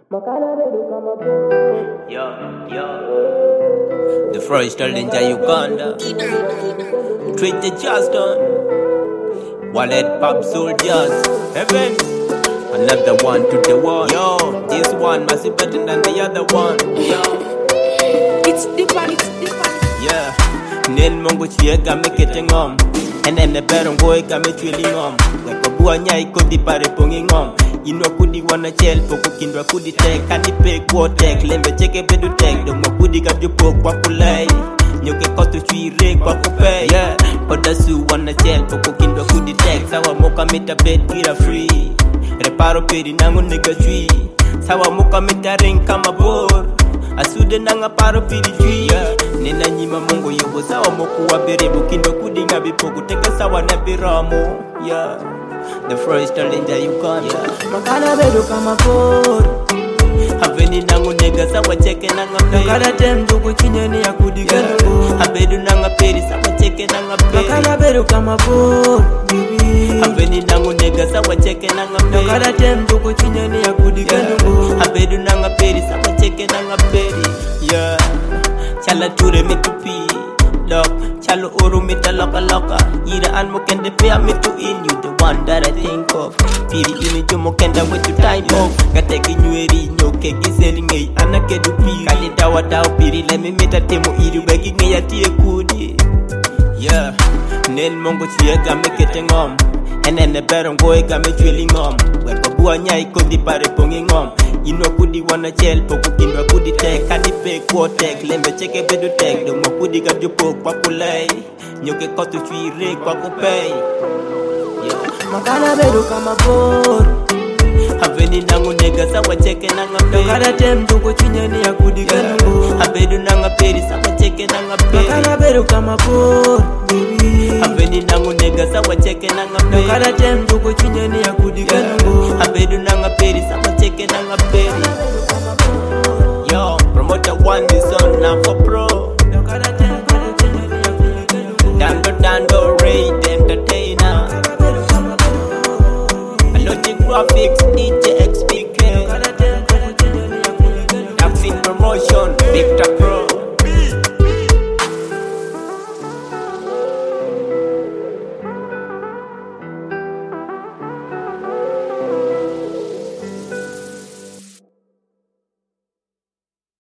Yo. The first Danger Uganda. Treat the Justin. Wallet Pop Soldiers. Heaven. Another one to the wall. Yo, this one must be better than the other one. Yo. It's different. Yeah. Nen mongo chiega me ketengom. And then the parent boy come chilling on. Like a buanya ikodi pare ponging on. Inwa kudi wana chel poko kindwa kudi tek. Kani pek wo tek. Lembe cheke bedu tek. Doma kudi kabju pok kwa kulay. Nyoke koto chuire kwa kupay. Yeah. Oda su wana chel poko kindwa kudi tek. Sawa moka mita bed gira free. Reparo peri nangu nigga chui. Sawa moka mita ring kama bor. Asude nanga paro piri chui. Yeah. Nena nyima mungo yobo sawa moku wa berebo. Kindwa kudi ngabi poko teke sawa na biramo. Yeah. The first Danger Uganda. Makana bedu kama koro. Haveni nangu nega sawa cheke nanga peri. Makana temdu kuchinyeni ya kudigana koro. Habedu nanga peri sawa cheke nanga peri. Makana bedu kama koro. Haveni nangu nega sawa cheke nanga peri. Makana temdu kuchinyeni ya kudigana koro. Habedu nanga peri sawa cheke nanga peri. Yeah. Chala ture mitupi. Lock, chalo oro mita loka loka. Ira an mo kende pay me to in you, the one that I think of. Piri ini jumo kenda with you time off. Gateki nyueri nyoke giseli ngei anake du piri. Kali dawa dawa piri let me meta temo iri begi ngei atie kudi. Yeah, nen mongo chiega me ketengom. And then the parent boy got me drilling on. Where babua nyai kodi pare ponging on. Inwa kudi wana chel poko kindwa kudi tek. Kani pek wo tek. Lembe cheke bedu tek. Doma kudi kabju pok kwa kulay. Nyoke koto chuire kwa kupay. Makana bedu kama koro. Haveni nangu nega sawa cheke nanga peri. Makana temdu kuchinyeni ya kudigana koro. Habedu nanga peri sawa cheke nanga peri. Makana bedu kama koro. Haveni nangu nega sawa cheke nanga peri. Makana temdu kuchinyeni ya kudigana koro. Habedu nanga peri sawa cheke nanga peri.